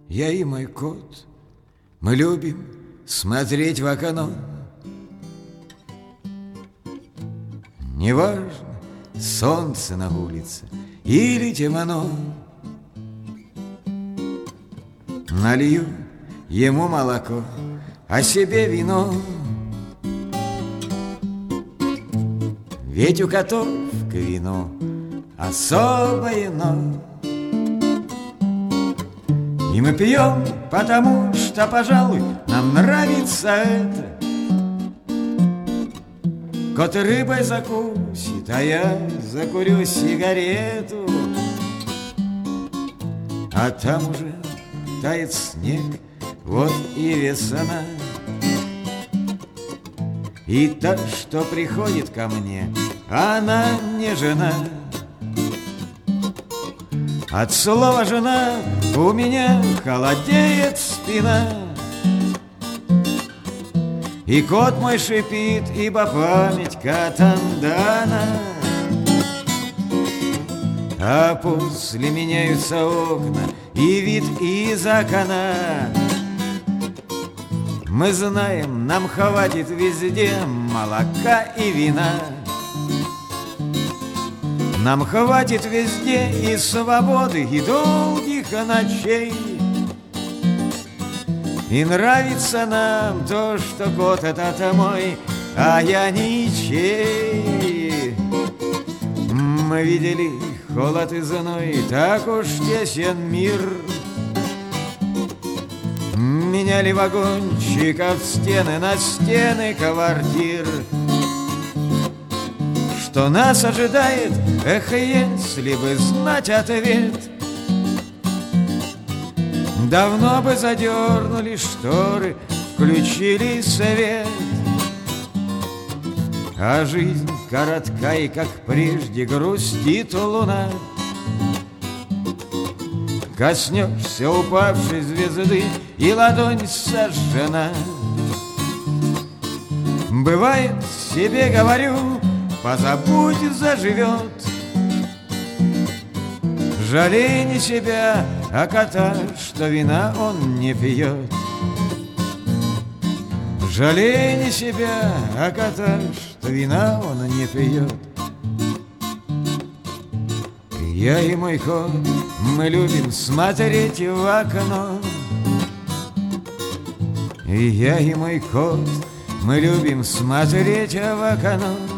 Я и мой кот, мы любим смотреть в окно. Неважно, солнце на улице или темно. Налью ему молоко, а себе вино. Ведь у котов к вину особое но. И мы пьем, потому что, пожалуй, нам нравится это. Кот рыбой закусит, а я закурю сигарету. А там уже тает снег, вот и весна. И та, что приходит ко мне, она не жена. От слова «жена» у меня холодеет спина. И кот мой шипит, ибо память Катандана. А после меняются окна и вид из окна. Мы знаем, нам хватит везде молока и вина. Нам хватит везде и свободы, и долгих ночей. И нравится нам то, что кот этот мой, а я ничей. Мы видели холод и зной, так уж тесен мир. Меняли вагончиков стены на стены квартир. Что нас ожидает, эх, если бы знать ответ, давно бы задернули шторы, включили свет. А жизнь коротка, и как прежде грустит луна. Коснешься упавшей звезды, и ладонь сожжена. Бывает, себе говорю, позабудь, заживет. Жалей не себя, а кота, что вина он не пьет. Жалей не себя, а кота, что вина он не пьет. Я и мой кот, мы любим смотреть в окно. И я и мой кот, мы любим смотреть в окно.